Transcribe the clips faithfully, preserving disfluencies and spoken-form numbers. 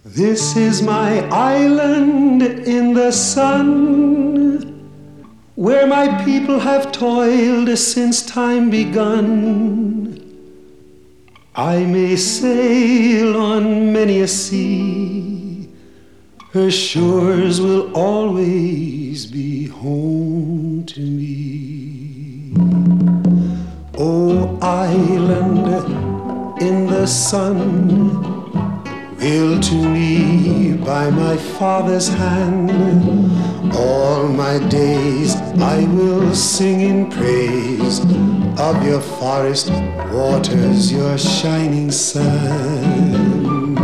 This is my island in the sun, where my people have toiled since time begun. I may sail on many a sea, her shores will always be home to me. Oh, island in the sun, built to me by my father's hand, all my days I will sing in praise of your forest waters, your shining sun.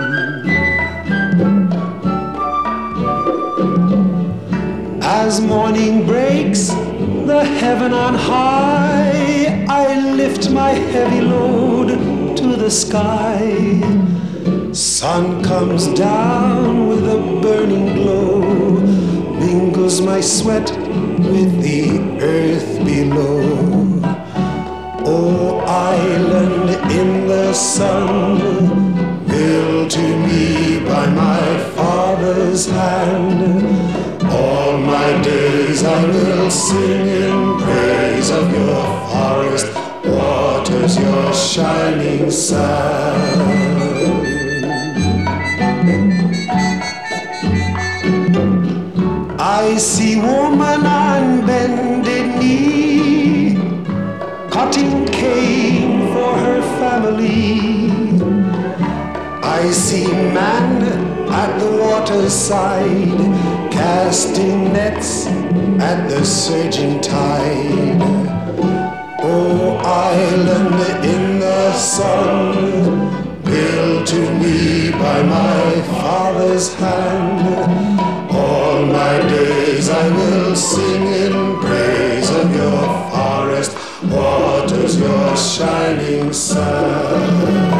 As morning breaks the heaven on high, I lift my heavy load to the sky. Sun comes down with a burning glow, mingles my sweat with the earth below. Oh, island in the sun, built to me by my father's hand, all my days I will sing in praise of your forest waters, your shining sun. I see woman on bended knee, cutting cane for her family. I see man at the water's side, casting nets at the surging tide. Oh, island in the sun, built to me by my father's hand, all my days I will sing in praise of your forest waters, your shining sun.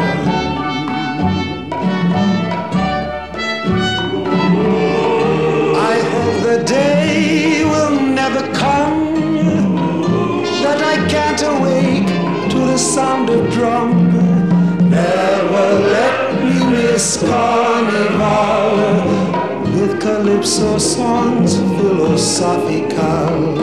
I hope the day will never come that I can't awake to the sound of drum. Never let me miss carnival with calypso songs philosophical.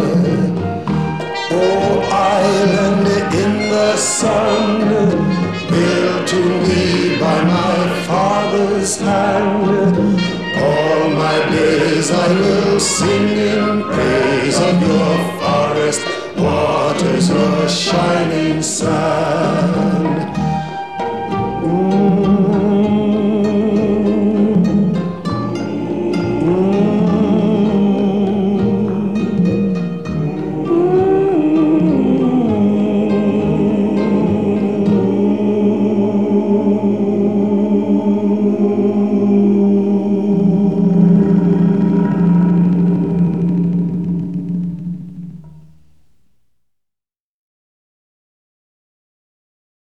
Oh, island in the sun, built to me by my father's hand, all my days I will sing in praise of your forest waters, your shining sun.